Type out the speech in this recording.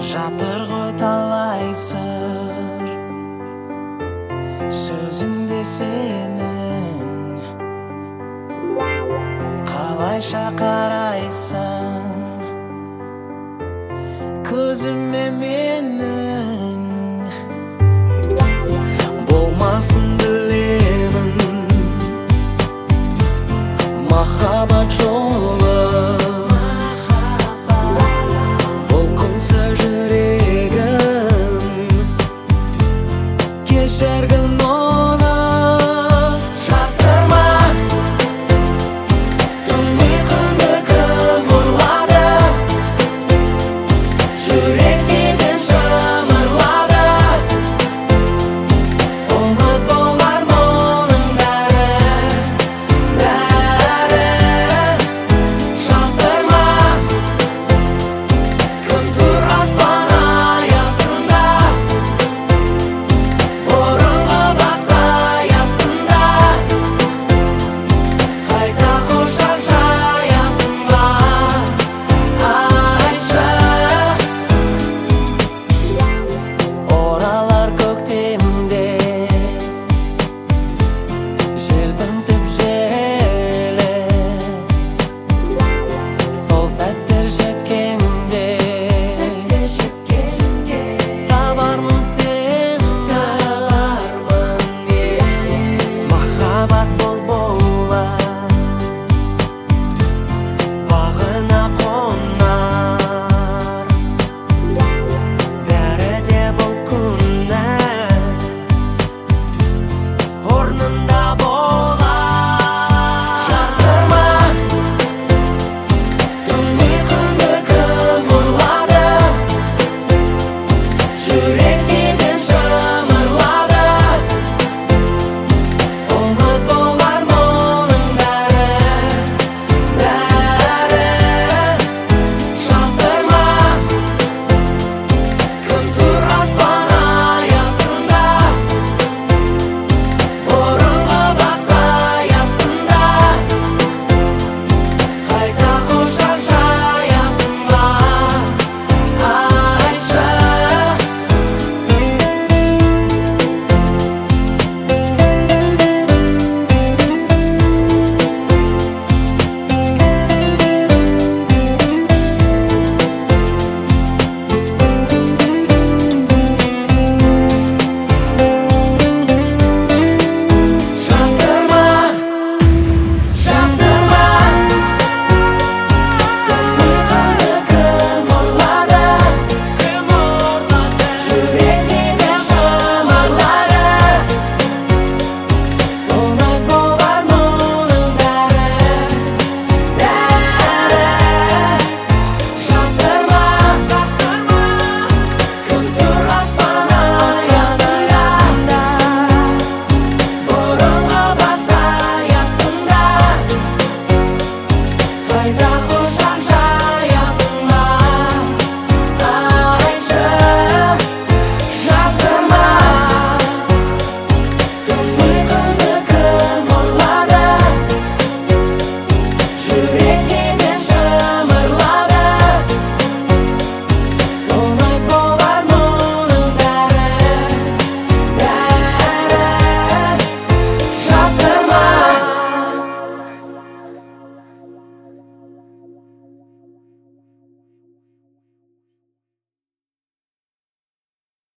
жатыр ғой талай сыр сөзіңде сенің қалайша қарайсың көзіме менің болмасын білемін махаббат жолы бұлқынса жүрегім кешіргін оны жасырма түн ұйқыңды кім ұрлады жүрек неден шымырлады ұмыт болар мұның бәрі жасырма күн тұр аспан аясында бұрынғы бас аясында қайта құшақ жаясың ба айтшы оралар көктемде жердің түп желі сол сәттер жеткенде табармын сені махаббат бол бағына қонар бәрі де бұл күннің орнында болар жасырма түн ұйқыңды кім ұрлады жүрек неден шымырлады ұмыт болар мұның бәрі жасырма күн тұр аспан аясында бұрынғы бас аясында қайта құшақ жаясың ба айтшы жасырма жасырма түн ұйқыңды кім ұрлады жүрек неден шымырлады ұмыт болар мұның бәрі жасырма күн тұр аспан аясында бұрынғы бас аясында қайта